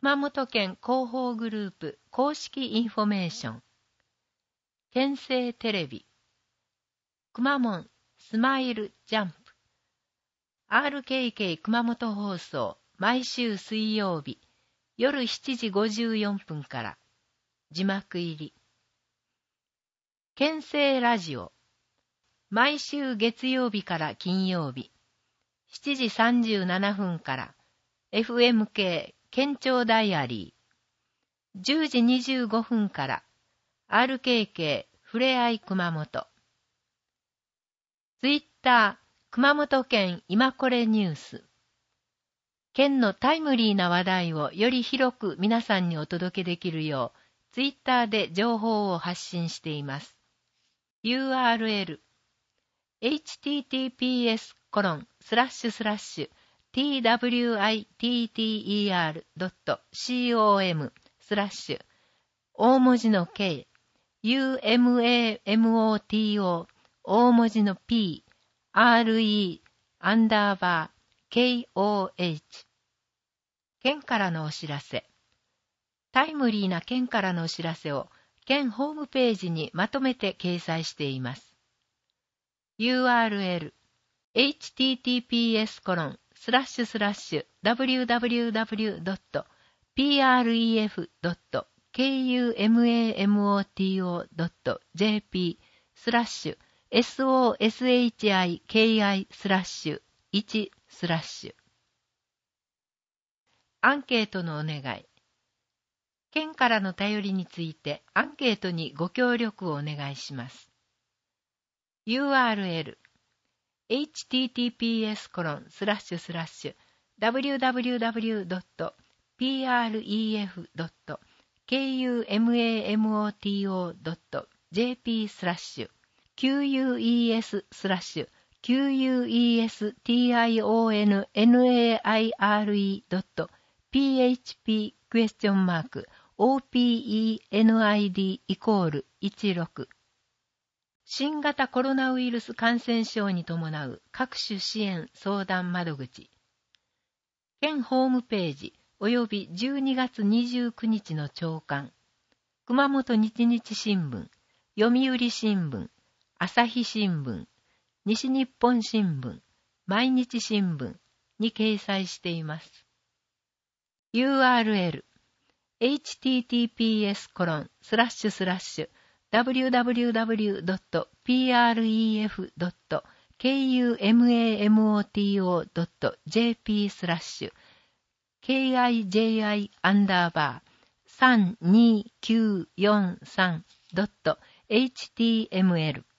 熊本県広報グループ公式インフォメーション。県政テレビ。くまモンスマイルジャンプ。RKK 熊本放送毎週水曜日夜7時54分から字幕入り。県政ラジオ毎週月曜日から金曜日7時37分から FMK 県庁ダイアリー10時25分から RKK ふれあい熊本ツイッター熊本県今これニュース県のタイムリーな話題をより広く皆さんにお届けできるようツイッターで情報を発信しています。URL https://twitter.com/ 大文字の K UMAMOTO 大文字の P RE_KOH 県からのお知らせ。タイムリーな県からのお知らせを県ホームページにまとめて掲載しています。URL https://www.pref.kumamoto.jp/soshiki/1/ アンケートのお願い。県からの頼りについてアンケートにご協力をお願いします。URL https://www.PREF.KUMAMOTO.jp/QUESTIONMARK/OPENID=16新型コロナウイルス感染症に伴う各種支援相談窓口県ホームページおよび12月29日の朝刊熊本日日新聞、読売新聞、朝日新聞、西日本新聞、毎日新聞に掲載しています。URL https://www.pref.kumi_kiji_3293.html